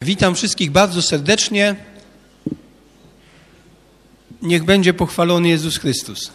Witam wszystkich bardzo serdecznie. Niech będzie pochwalony Jezus Chrystus.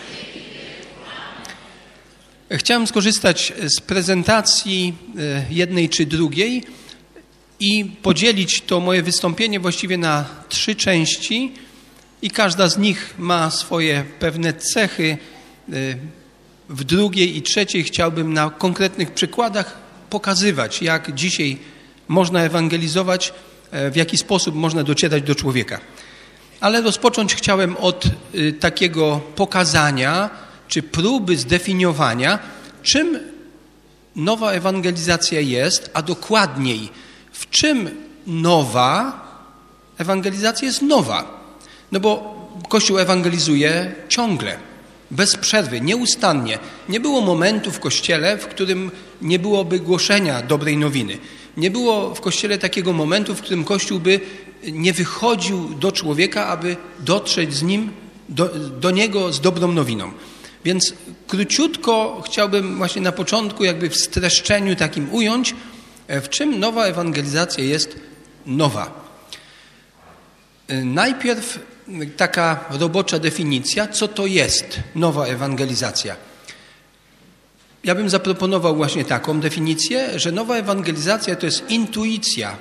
Chciałem skorzystać z prezentacji jednej czy drugiej i podzielić to moje wystąpienie właściwie na 3 części i każda z nich ma swoje pewne cechy. W drugiej i trzeciej chciałbym na konkretnych przykładach pokazywać, jak dzisiaj można ewangelizować, w jaki sposób można docierać do człowieka. Ale rozpocząć chciałem od takiego pokazania, czy próby zdefiniowania, czym nowa ewangelizacja jest, a dokładniej, w czym nowa ewangelizacja jest nowa. No bo Kościół ewangelizuje ciągle, bez przerwy, nieustannie. Nie było momentu w Kościele, w którym nie byłoby głoszenia dobrej nowiny. Nie było w Kościele takiego momentu, w którym Kościół by nie wychodził do człowieka, aby dotrzeć z nim, do niego z dobrą nowiną. Więc króciutko chciałbym właśnie na początku jakby w streszczeniu takim ująć, w czym nowa ewangelizacja jest nowa. Najpierw taka robocza definicja, co to jest nowa ewangelizacja. Ja bym zaproponował właśnie taką definicję, że nowa ewangelizacja to jest intuicja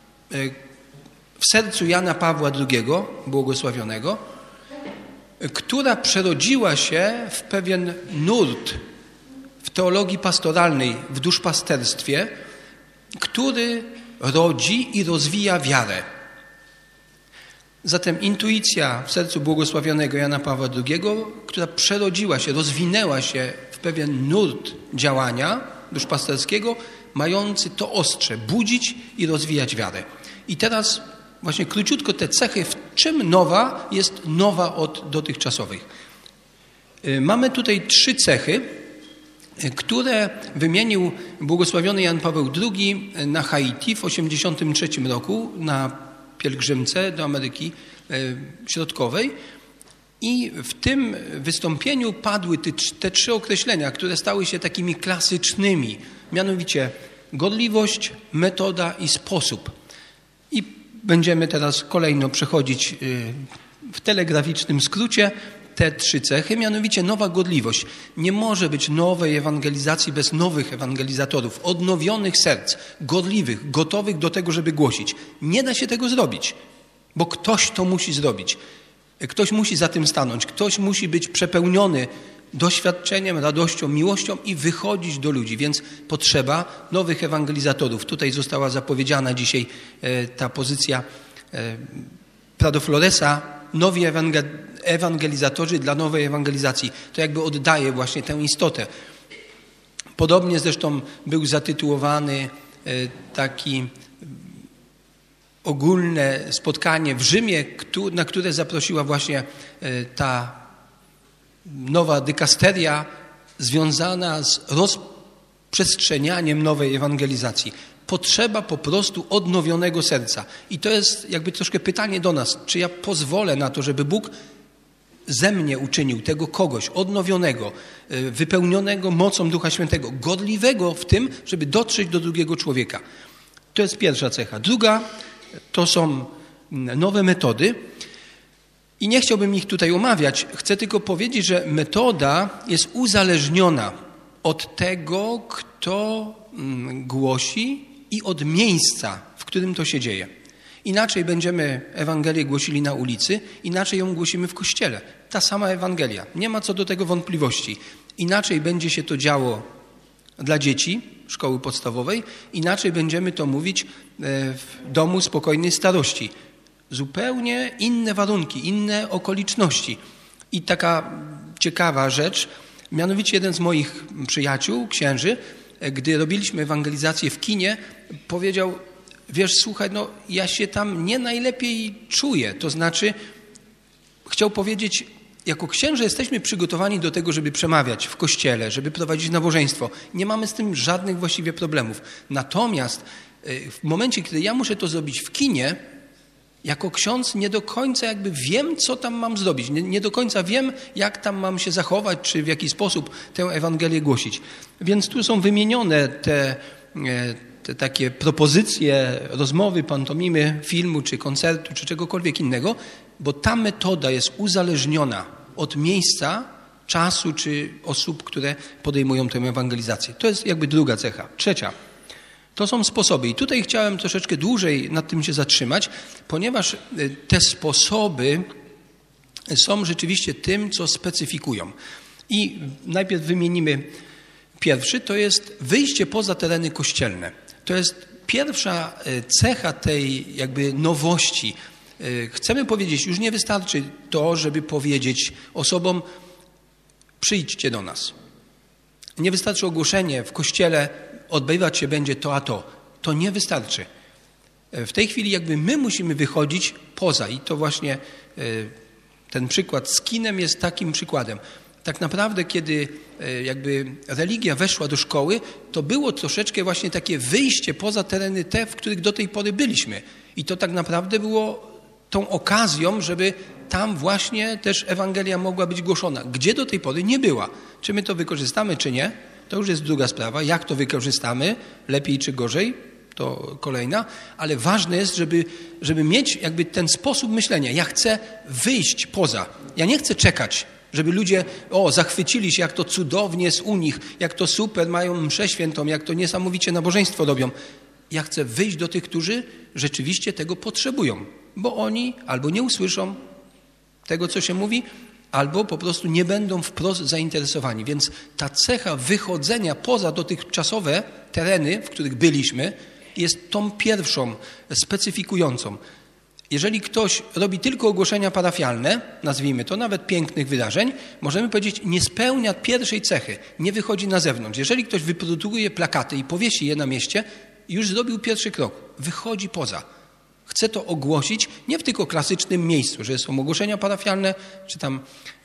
w sercu Jana Pawła II, błogosławionego, która przerodziła się w pewien nurt w teologii pastoralnej, w duszpasterstwie, który rodzi i rozwija wiarę. Zatem intuicja w sercu błogosławionego Jana Pawła II, która przerodziła się, rozwinęła się w pewien nurt działania duszpasterskiego, mający to ostrze budzić i rozwijać wiarę. I teraz właśnie króciutko te cechy, w czym nowa jest nowa od dotychczasowych. Mamy tutaj 3 cechy, które wymienił błogosławiony Jan Paweł II na Haiti w 1983 roku na pielgrzymce do Ameryki Środkowej. I w tym wystąpieniu padły te 3 określenia, które stały się takimi klasycznymi, mianowicie gorliwość, metoda i sposób. I będziemy teraz kolejno przechodzić w telegraficznym skrócie te 3 cechy, mianowicie nowa gorliwość. Nie może być nowej ewangelizacji bez nowych ewangelizatorów, odnowionych serc, gorliwych, gotowych do tego, żeby głosić. Nie da się tego zrobić, bo ktoś to musi zrobić. Ktoś musi za tym stanąć, ktoś musi być przepełniony doświadczeniem, radością, miłością i wychodzić do ludzi, więc potrzeba nowych ewangelizatorów. Tutaj została zapowiedziana dzisiaj ta pozycja Prado Floresa, nowi ewangelizatorzy dla nowej ewangelizacji. To jakby oddaje właśnie tę istotę. Podobnie zresztą był zatytułowany taki ogólne spotkanie w Rzymie, na które zaprosiła właśnie ta nowa dykasteria związana z rozprzestrzenianiem nowej ewangelizacji. Potrzeba po prostu odnowionego serca. I to jest jakby troszkę pytanie do nas, czy ja pozwolę na to, żeby Bóg ze mnie uczynił tego kogoś odnowionego, wypełnionego mocą Ducha Świętego, godliwego w tym, żeby dotrzeć do drugiego człowieka. To jest pierwsza cecha. Druga to są nowe metody. I nie chciałbym ich tutaj omawiać. Chcę tylko powiedzieć, że metoda jest uzależniona od tego, kto głosi i od miejsca, w którym to się dzieje. Inaczej będziemy Ewangelię głosili na ulicy, inaczej ją głosimy w kościele. Ta sama Ewangelia. Nie ma co do tego wątpliwości. Inaczej będzie się to działo dla dzieci szkoły podstawowej, inaczej będziemy to mówić w domu spokojnej starości. Zupełnie inne warunki, inne okoliczności. I taka ciekawa rzecz, mianowicie jeden z moich przyjaciół, księży, gdy robiliśmy ewangelizację w kinie, powiedział, wiesz, słuchaj, no ja się tam nie najlepiej czuję. To znaczy, chciał powiedzieć, jako księże jesteśmy przygotowani do tego, żeby przemawiać w kościele, żeby prowadzić nabożeństwo. Nie mamy z tym żadnych właściwie problemów. Natomiast w momencie, kiedy ja muszę to zrobić w kinie, jako ksiądz nie do końca jakby wiem, co tam mam zrobić. Nie do końca wiem, jak tam mam się zachować, czy w jaki sposób tę Ewangelię głosić. Więc tu są wymienione te takie propozycje rozmowy, pantomimy, filmu, czy koncertu, czy czegokolwiek innego, bo ta metoda jest uzależniona od miejsca, czasu, czy osób, które podejmują tę ewangelizację. To jest jakby druga cecha. Trzecia. To są sposoby. I tutaj chciałem troszeczkę dłużej nad tym się zatrzymać, ponieważ te sposoby są rzeczywiście tym, co specyfikują. I najpierw wymienimy pierwszy, to jest wyjście poza tereny kościelne. To jest pierwsza cecha tej jakby nowości. Chcemy powiedzieć, już nie wystarczy to, żeby powiedzieć osobom, przyjdźcie do nas. Nie wystarczy ogłoszenie w kościele, odbywać się będzie to a to. To nie wystarczy. W tej chwili jakby my musimy wychodzić poza i to właśnie ten przykład z kinem jest takim przykładem. Tak naprawdę, kiedy jakby religia weszła do szkoły, to było troszeczkę właśnie takie wyjście poza tereny te, w których do tej pory byliśmy. I to tak naprawdę było tą okazją, żeby tam właśnie też Ewangelia mogła być głoszona, gdzie do tej pory nie była. Czy my to wykorzystamy, czy nie, to już jest druga sprawa. Jak to wykorzystamy, lepiej czy gorzej, to kolejna, ale ważne jest, żeby mieć jakby ten sposób myślenia. Ja chcę wyjść poza. Ja nie chcę czekać, żeby ludzie zachwycili się, jak to cudownie jest u nich, jak to super, mają mszę świętą, jak to niesamowicie nabożeństwo robią. Ja chcę wyjść do tych, którzy rzeczywiście tego potrzebują, bo oni albo nie usłyszą tego, co się mówi, albo po prostu nie będą wprost zainteresowani. Więc ta cecha wychodzenia poza dotychczasowe tereny, w których byliśmy, jest tą pierwszą specyfikującą. Jeżeli ktoś robi tylko ogłoszenia parafialne, nazwijmy to, nawet pięknych wydarzeń, możemy powiedzieć, nie spełnia pierwszej cechy, nie wychodzi na zewnątrz. Jeżeli ktoś wyprodukuje plakaty i powiesi je na mieście, już zrobił pierwszy krok, wychodzi poza. Chce to ogłosić nie w tylko klasycznym miejscu, że są ogłoszenia parafialne, czy tam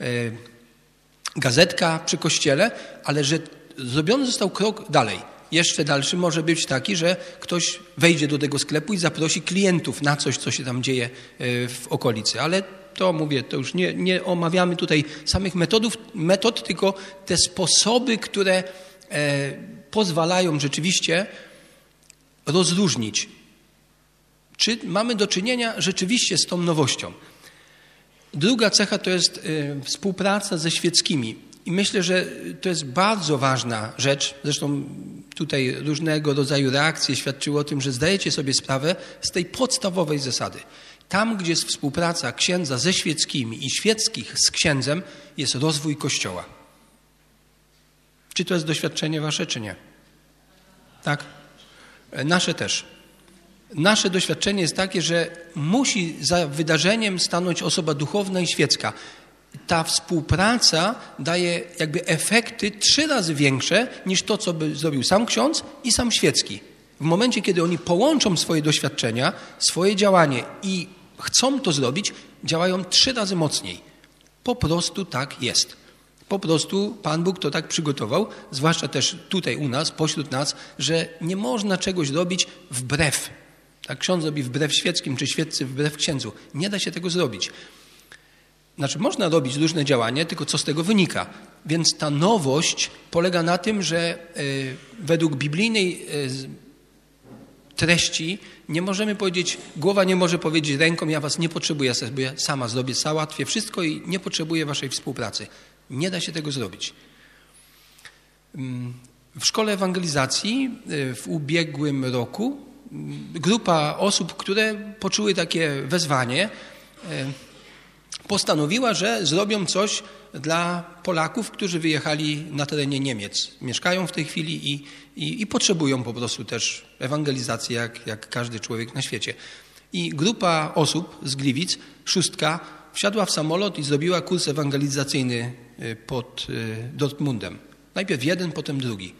gazetka przy kościele, ale że zrobiony został krok dalej. Jeszcze dalszy może być taki, że ktoś wejdzie do tego sklepu i zaprosi klientów na coś, co się tam dzieje w okolicy. Ale to mówię, to już nie omawiamy tutaj samych metod, tylko te sposoby, które pozwalają rzeczywiście rozróżnić, czy mamy do czynienia rzeczywiście z tą nowością. Druga cecha to jest współpraca ze świeckimi. I myślę, że to jest bardzo ważna rzecz. Zresztą tutaj różnego rodzaju reakcje świadczyły o tym, że zdajecie sobie sprawę z tej podstawowej zasady. Tam, gdzie jest współpraca księdza ze świeckimi i świeckich z księdzem, jest rozwój Kościoła. Czy to jest doświadczenie wasze, czy nie? Tak? Nasze też. Nasze doświadczenie jest takie, że musi za wydarzeniem stanąć osoba duchowna i świecka. Ta współpraca daje jakby efekty 3 razy większe niż to, co by zrobił sam ksiądz i sam świecki. W momencie, kiedy oni połączą swoje doświadczenia, swoje działanie i chcą to zrobić, działają 3 razy mocniej. Po prostu tak jest. Po prostu Pan Bóg to tak przygotował, zwłaszcza też tutaj u nas, pośród nas, że nie można czegoś robić wbrew. Tak ksiądz robi wbrew świeckim, czy świeccy wbrew księdzu. Nie da się tego zrobić. Znaczy, można robić różne działania, tylko co z tego wynika? Więc ta nowość polega na tym, że według biblijnej treści nie możemy powiedzieć, głowa nie może powiedzieć ręką, ja was nie potrzebuję, ja sobie sama zrobię, załatwię wszystko i nie potrzebuję waszej współpracy. Nie da się tego zrobić. W szkole ewangelizacji w ubiegłym roku grupa osób, które poczuły takie wezwanie, postanowiła, że zrobią coś dla Polaków, którzy wyjechali na terenie Niemiec. Mieszkają w tej chwili i potrzebują po prostu też ewangelizacji, jak każdy człowiek na świecie. I grupa osób z Gliwic, 6, wsiadła w samolot i zrobiła kurs ewangelizacyjny pod Dortmundem. Najpierw jeden, potem drugi.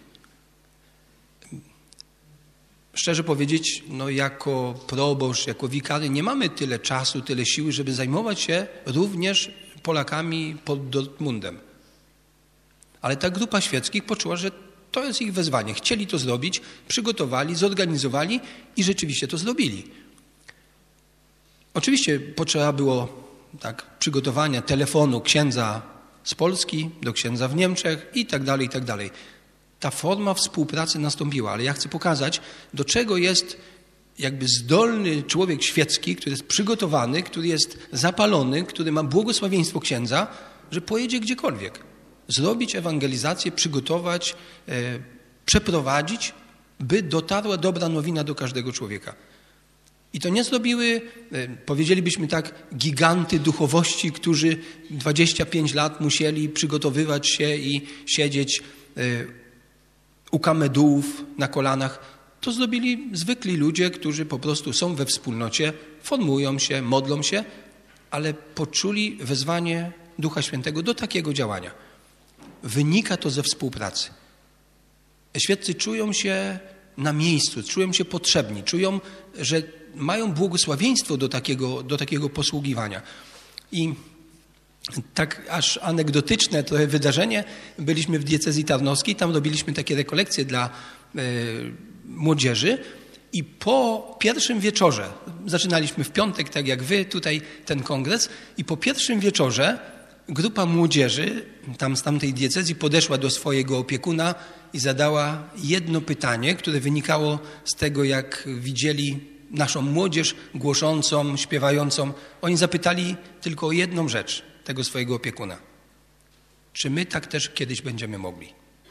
Szczerze powiedzieć, jako proboszcz, jako wikary nie mamy tyle czasu, tyle siły, żeby zajmować się również Polakami pod Dortmundem. Ale ta grupa świeckich poczuła, że to jest ich wezwanie. Chcieli to zrobić, przygotowali, zorganizowali i rzeczywiście to zrobili. Oczywiście potrzeba było przygotowania telefonu księdza z Polski do księdza w Niemczech i tak dalej, i tak dalej. ta forma współpracy nastąpiła. Ale ja chcę pokazać, do czego jest jakby zdolny człowiek świecki, który jest przygotowany, który jest zapalony, który ma błogosławieństwo księdza, że pojedzie gdziekolwiek. Zrobić ewangelizację, przygotować, przeprowadzić, by dotarła dobra nowina do każdego człowieka. I to nie zrobiły, powiedzielibyśmy tak, giganty duchowości, którzy 25 lat musieli przygotowywać się i siedzieć u kamedułów na kolanach. To zrobili zwykli ludzie, którzy po prostu są we wspólnocie, formują się, modlą się, ale poczuli wezwanie Ducha Świętego do takiego działania. Wynika to ze współpracy. Świeccy czują się na miejscu, czują się potrzebni, czują, że mają błogosławieństwo do takiego posługiwania. I tak aż anegdotyczne trochę wydarzenie, byliśmy w diecezji tarnowskiej, tam robiliśmy takie rekolekcje dla młodzieży i po pierwszym wieczorze, zaczynaliśmy w piątek, tak jak wy, tutaj ten kongres, i po pierwszym wieczorze grupa młodzieży tam z tamtej diecezji podeszła do swojego opiekuna i zadała jedno pytanie, które wynikało z tego, jak widzieli naszą młodzież głoszącą, śpiewającą. Oni zapytali tylko o jedną rzecz tego swojego opiekuna. Czy my tak też kiedyś będziemy mogli?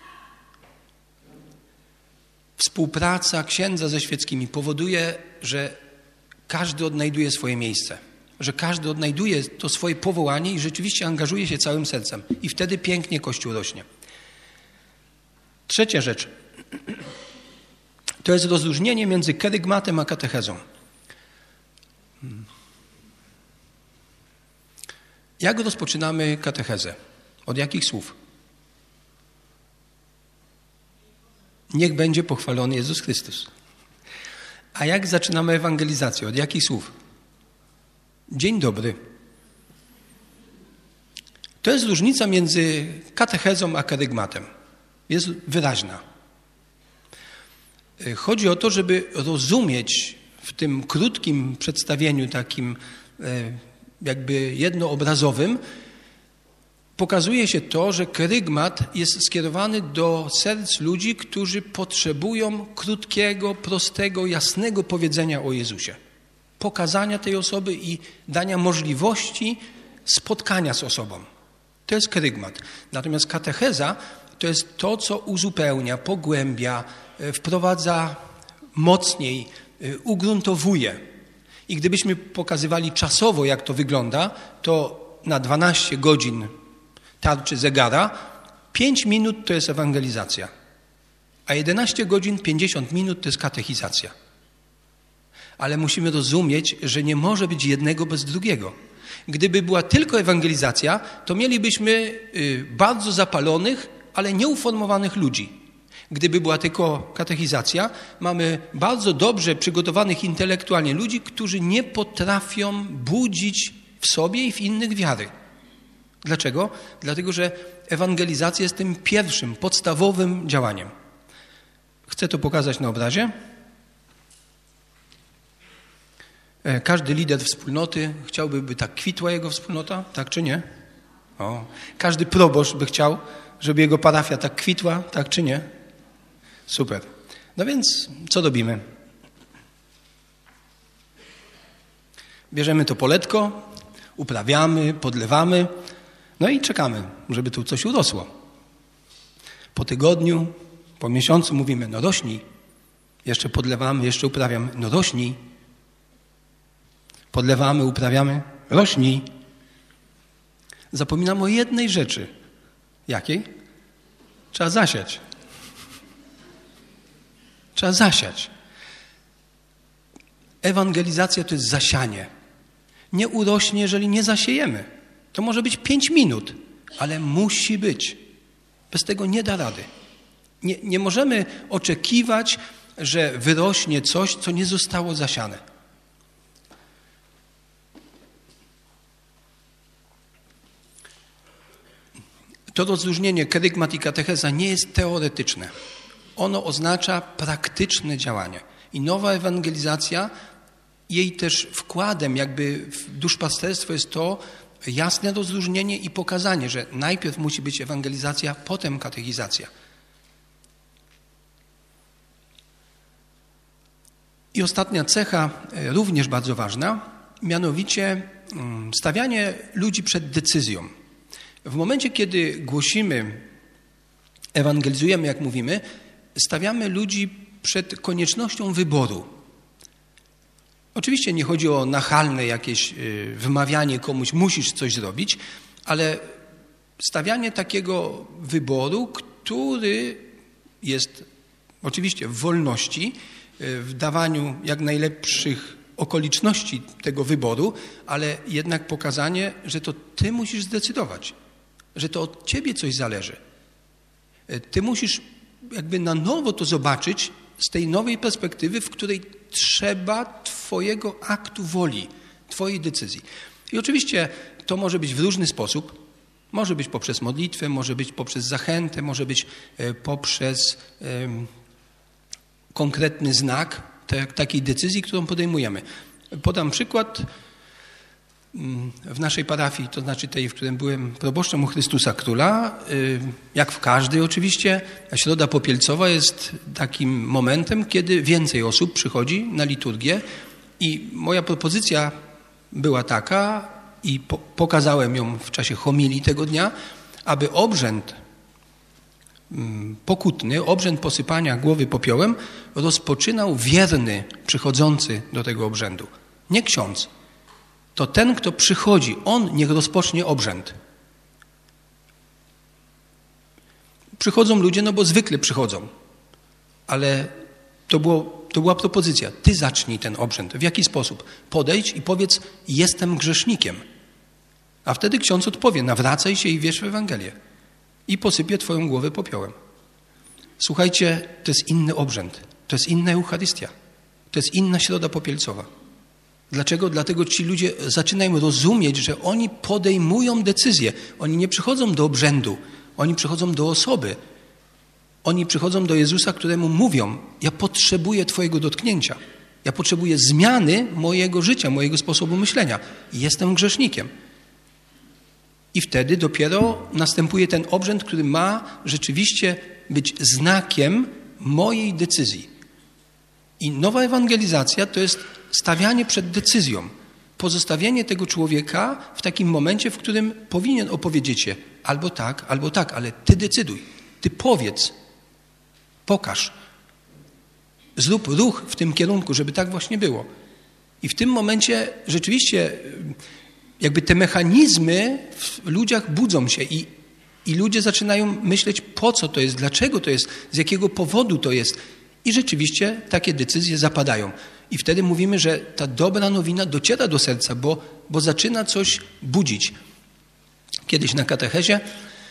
Współpraca księdza ze świeckimi powoduje, że każdy odnajduje swoje miejsce, że każdy odnajduje to swoje powołanie i rzeczywiście angażuje się całym sercem. I wtedy pięknie Kościół rośnie. Trzecia rzecz. To jest rozróżnienie między kerygmatem a katechezą. Jak rozpoczynamy katechezę? Od jakich słów? Niech będzie pochwalony Jezus Chrystus. A jak zaczynamy ewangelizację? Od jakich słów? Dzień dobry. To jest różnica między katechezą a kerygmatem. Jest wyraźna. Chodzi o to, żeby rozumieć w tym krótkim przedstawieniu, takim jakby jednoobrazowym, pokazuje się to, że kerygmat jest skierowany do serc ludzi, którzy potrzebują krótkiego, prostego, jasnego powiedzenia o Jezusie. Pokazania tej osoby i dania możliwości spotkania z osobą. To jest kerygmat. Natomiast katecheza to jest to, co uzupełnia, pogłębia, wprowadza mocniej, ugruntowuje. I gdybyśmy pokazywali czasowo, jak to wygląda, to na 12 godzin tarczy zegara 5 minut to jest ewangelizacja, a 11 godzin 50 minut to jest katechizacja. Ale musimy rozumieć, że nie może być jednego bez drugiego. Gdyby była tylko ewangelizacja, to mielibyśmy bardzo zapalonych, ale nieuformowanych ludzi. Gdyby była tylko katechizacja, mamy bardzo dobrze przygotowanych intelektualnie ludzi, którzy nie potrafią budzić w sobie i w innych wiary. Dlaczego? Dlatego, że ewangelizacja jest tym pierwszym, podstawowym działaniem. Chcę to pokazać na obrazie. Każdy lider wspólnoty chciałby, by tak kwitła jego wspólnota, tak czy nie? O. Każdy proboszcz by chciał, żeby jego parafia tak kwitła, tak czy nie? Super. No więc co robimy? Bierzemy to poletko, uprawiamy, podlewamy, no i czekamy, żeby tu coś urosło. Po tygodniu, po miesiącu mówimy, no rośnij. Jeszcze podlewamy, jeszcze uprawiamy, no rośnij. Podlewamy, uprawiamy, rośnij. Zapominamy o jednej rzeczy. Jakiej? Trzeba zasiać. Trzeba zasiać. Ewangelizacja to jest zasianie. Nie urośnie, jeżeli nie zasiejemy. To może być 5 minut, ale musi być. Bez tego nie da rady. Nie możemy oczekiwać, że wyrośnie coś, co nie zostało zasiane. To rozróżnienie kerygmat i katecheza nie jest teoretyczne. Ono oznacza praktyczne działanie. I nowa ewangelizacja, jej też wkładem jakby w duszpasterstwo jest to jasne rozróżnienie i pokazanie, że najpierw musi być ewangelizacja, potem katechizacja. I ostatnia cecha, również bardzo ważna, mianowicie stawianie ludzi przed decyzją. W momencie, kiedy głosimy, ewangelizujemy, jak mówimy, stawiamy ludzi przed koniecznością wyboru. Oczywiście nie chodzi o nachalne jakieś wymawianie komuś, musisz coś zrobić, ale stawianie takiego wyboru, który jest oczywiście w wolności, w dawaniu jak najlepszych okoliczności tego wyboru, ale jednak pokazanie, że to ty musisz zdecydować, że to od ciebie coś zależy. Ty musisz jakby na nowo to zobaczyć z tej nowej perspektywy, w której trzeba twojego aktu woli, twojej decyzji. I oczywiście to może być w różny sposób. Może być poprzez modlitwę, może być poprzez zachętę, może być poprzez konkretny znak takiej decyzji, którą podejmujemy. Podam przykład. W naszej parafii, to znaczy tej, w którym byłem proboszczem u Chrystusa Króla, jak w każdej oczywiście, Środa Popielcowa jest takim momentem, kiedy więcej osób przychodzi na liturgię i moja propozycja była taka i pokazałem ją w czasie homilii tego dnia, aby obrzęd pokutny, obrzęd posypania głowy popiołem rozpoczynał wierny przychodzący do tego obrzędu, nie ksiądz. To ten, kto przychodzi, on niech rozpocznie obrzęd. Przychodzą ludzie, no bo zwykle przychodzą, ale to była propozycja. Ty zacznij ten obrzęd. W jaki sposób? Podejdź i powiedz, jestem grzesznikiem. A wtedy ksiądz odpowie, nawracaj się i wierz w Ewangelię. I posypie twoją głowę popiołem. Słuchajcie, to jest inny obrzęd. To jest inna Eucharystia. To jest inna Środa Popielcowa. Dlaczego? Dlatego ci ludzie zaczynają rozumieć, że oni podejmują decyzje. Oni nie przychodzą do obrzędu, oni przychodzą do osoby. Oni przychodzą do Jezusa, któremu mówią, ja potrzebuję twojego dotknięcia. Ja potrzebuję zmiany mojego życia, mojego sposobu myślenia. Jestem grzesznikiem. I wtedy dopiero następuje ten obrzęd, który ma rzeczywiście być znakiem mojej decyzji. I nowa ewangelizacja to jest stawianie przed decyzją, pozostawienie tego człowieka w takim momencie, w którym powinien opowiedzieć się albo tak, ale ty decyduj, ty powiedz, pokaż, zrób ruch w tym kierunku, żeby tak właśnie było. I w tym momencie rzeczywiście jakby te mechanizmy w ludziach budzą się i ludzie zaczynają myśleć, po co to jest, dlaczego to jest, z jakiego powodu to jest. I rzeczywiście takie decyzje zapadają. I wtedy mówimy, że ta dobra nowina dociera do serca, bo zaczyna coś budzić. Kiedyś na katechezie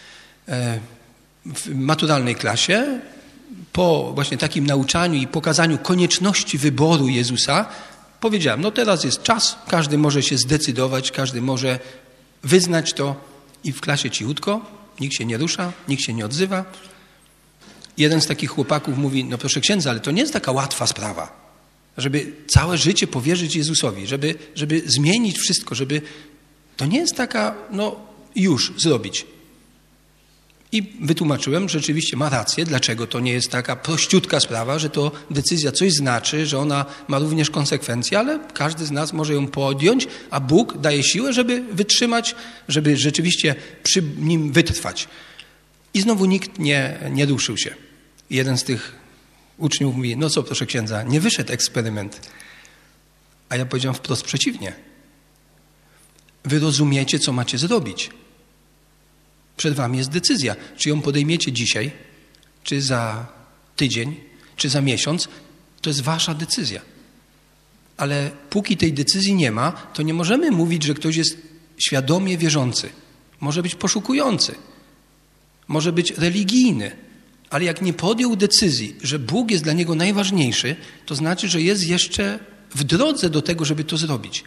w maturalnej klasie po właśnie takim nauczaniu i pokazaniu konieczności wyboru Jezusa powiedziałem, no teraz jest czas, każdy może się zdecydować, każdy może wyznać to i w klasie cichutko, nikt się nie rusza, nikt się nie odzywa. Jeden z takich chłopaków mówi, no proszę księdza, ale to nie jest taka łatwa sprawa, żeby całe życie powierzyć Jezusowi, żeby zmienić wszystko, to nie jest taka, już zrobić. I wytłumaczyłem, że rzeczywiście ma rację, dlaczego to nie jest taka prościutka sprawa, że to decyzja coś znaczy, że ona ma również konsekwencje, ale każdy z nas może ją podjąć, a Bóg daje siłę, żeby wytrzymać, żeby rzeczywiście przy nim wytrwać. I znowu nikt nie ruszył się. Jeden z tych uczniów mówi, no co proszę księdza, nie wyszedł eksperyment. A ja powiedziałem wprost przeciwnie. Wy rozumiecie, co macie zrobić. Przed wami jest decyzja. Czy ją podejmiecie dzisiaj, czy za tydzień, czy za miesiąc, to jest wasza decyzja. Ale póki tej decyzji nie ma, to nie możemy mówić, że ktoś jest świadomie wierzący. Może być poszukujący. Może być religijny. Ale jak nie podjął decyzji, że Bóg jest dla niego najważniejszy, to znaczy, że jest jeszcze w drodze do tego, żeby to zrobić.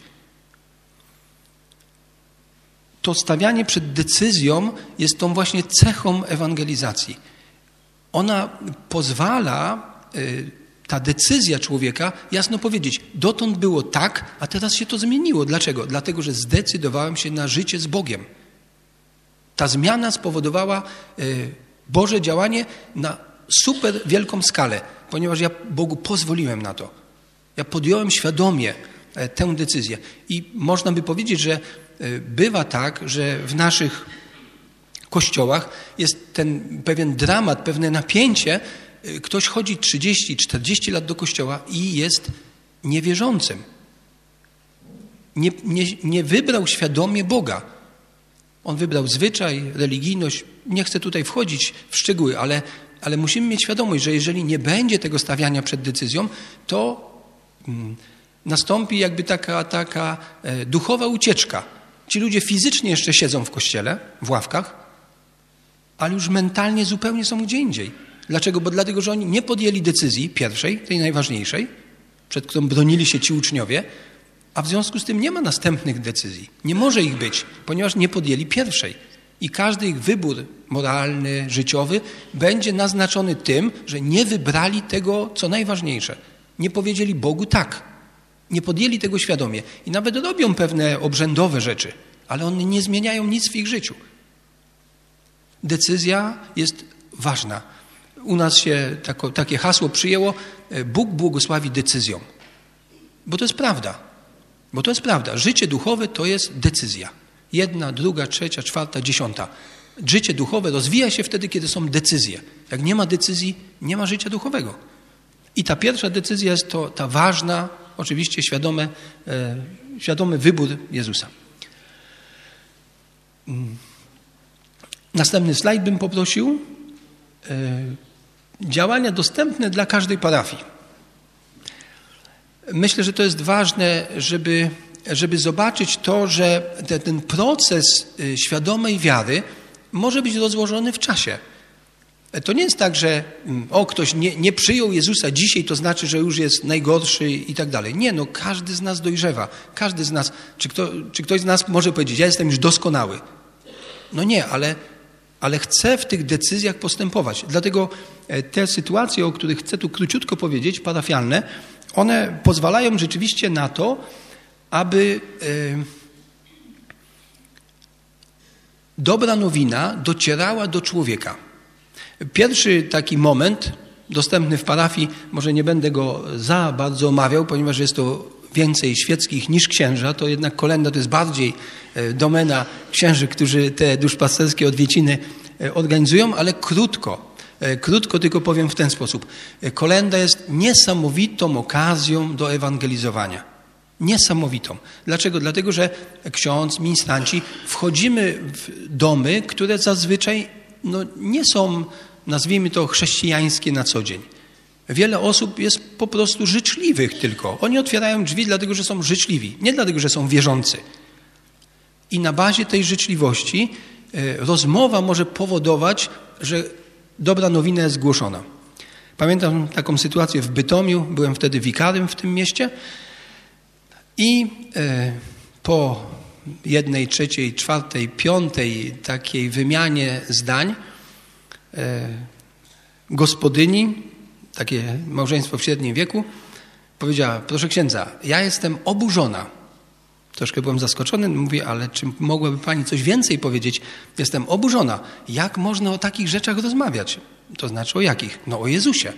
To stawianie przed decyzją jest tą właśnie cechą ewangelizacji. Ona pozwala, ta decyzja człowieka, jasno powiedzieć, dotąd było tak, a teraz się to zmieniło. Dlaczego? Dlatego, że zdecydowałem się na życie z Bogiem. Ta zmiana spowodowała Boże działanie na super wielką skalę, ponieważ ja Bogu pozwoliłem na to. Ja podjąłem świadomie tę decyzję. I można by powiedzieć, że bywa tak, że w naszych kościołach jest ten pewien dramat, pewne napięcie. Ktoś chodzi 30-40 lat do kościoła i jest niewierzącym. Nie wybrał świadomie Boga. On wybrał zwyczaj, religijność. Nie chcę tutaj wchodzić w szczegóły, ale musimy mieć świadomość, że jeżeli nie będzie tego stawiania przed decyzją, to nastąpi jakby taka duchowa ucieczka. Ci ludzie fizycznie jeszcze siedzą w kościele, w ławkach, ale już mentalnie zupełnie są gdzie indziej. Dlaczego? Dlatego, że oni nie podjęli decyzji pierwszej, tej najważniejszej, przed którą bronili się ci uczniowie, a w związku z tym nie ma następnych decyzji. Nie może ich być, ponieważ nie podjęli pierwszej. I każdy ich wybór moralny, życiowy będzie naznaczony tym, że nie wybrali tego, co najważniejsze. Nie powiedzieli Bogu tak. Nie podjęli tego świadomie. I nawet robią pewne obrzędowe rzeczy, ale one nie zmieniają nic w ich życiu. Decyzja jest ważna. U nas się takie hasło przyjęło: Bóg błogosławi decyzją. Bo to jest prawda. Życie duchowe to jest decyzja. 1, 2, 3, 4, 10. Życie duchowe rozwija się wtedy, kiedy są decyzje. Jak nie ma decyzji, nie ma życia duchowego. I ta pierwsza decyzja jest to ta ważna, oczywiście świadomy wybór Jezusa. Następny slajd bym poprosił. Działania dostępne dla każdej parafii. Myślę, że to jest ważne, żeby zobaczyć to, że ten proces świadomej wiary może być rozłożony w czasie. To nie jest tak, że ktoś nie przyjął Jezusa dzisiaj, to znaczy, że już jest najgorszy i tak dalej. Nie, każdy z nas dojrzewa. Każdy z nas, czy ktoś z nas może powiedzieć: ja jestem już doskonały. No nie, ale chcę w tych decyzjach postępować. Dlatego te sytuacje, o których chcę tu króciutko powiedzieć, parafialne, one pozwalają rzeczywiście na to, aby dobra nowina docierała do człowieka. Pierwszy taki moment dostępny w parafii, może nie będę go za bardzo omawiał, ponieważ jest to więcej świeckich niż księża, to jednak kolenda to jest bardziej domena księży, którzy te duszpasterskie odwiedziny organizują, ale krótko tylko powiem w ten sposób. Kolenda jest niesamowitą okazją do ewangelizowania. Niesamowitą. Dlaczego? Dlatego, że ksiądz, ministranci wchodzimy w domy, które zazwyczaj nie są, nazwijmy to, chrześcijańskie na co dzień. Wiele osób jest po prostu życzliwych tylko. Oni otwierają drzwi dlatego, że są życzliwi, nie dlatego, że są wierzący. I na bazie tej życzliwości rozmowa może powodować, że dobra nowina jest głoszona. Pamiętam taką sytuację w Bytomiu, byłem wtedy wikarym w tym mieście i po 1, 3, 4, 5 takiej wymianie zdań gospodyni, takie małżeństwo w średnim wieku, powiedziała: proszę księdza, ja jestem oburzona. Troszkę byłem zaskoczony, mówię: ale czy mogłaby pani coś więcej powiedzieć? Jestem oburzona. Jak można o takich rzeczach rozmawiać? To znaczy o jakich? O Jezusie.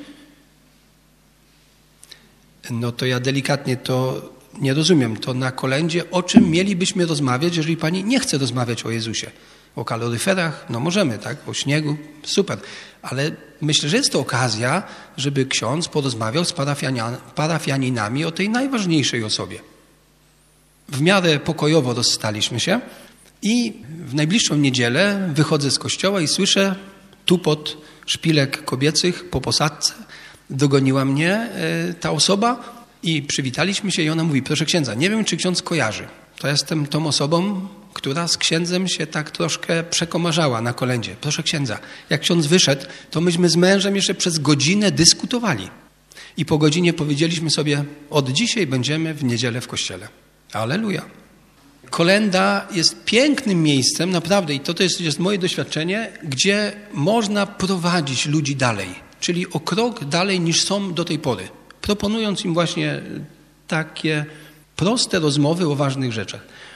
To ja delikatnie to nie rozumiem. To na kolędzie o czym mielibyśmy rozmawiać, jeżeli pani nie chce rozmawiać o Jezusie? O kaloryferach? Możemy, tak? O śniegu? Super. Ale myślę, że jest to okazja, żeby ksiądz porozmawiał z parafianinami o tej najważniejszej osobie. W miarę pokojowo rozstaliśmy się i w najbliższą niedzielę wychodzę z kościoła i słyszę tupot szpilek kobiecych po posadzce. Dogoniła mnie ta osoba i przywitaliśmy się i ona mówi: proszę księdza, nie wiem, czy ksiądz kojarzy. To jestem tą osobą, która z księdzem się tak troszkę przekomarzała na kolędzie. Proszę księdza, jak ksiądz wyszedł, to myśmy z mężem jeszcze przez godzinę dyskutowali. I po godzinie powiedzieliśmy sobie: od dzisiaj będziemy w niedzielę w kościele. Alleluja. Kolenda jest pięknym miejscem, naprawdę, i to jest moje doświadczenie, gdzie można prowadzić ludzi dalej, czyli o krok dalej niż są do tej pory, proponując im właśnie takie proste rozmowy o ważnych rzeczach.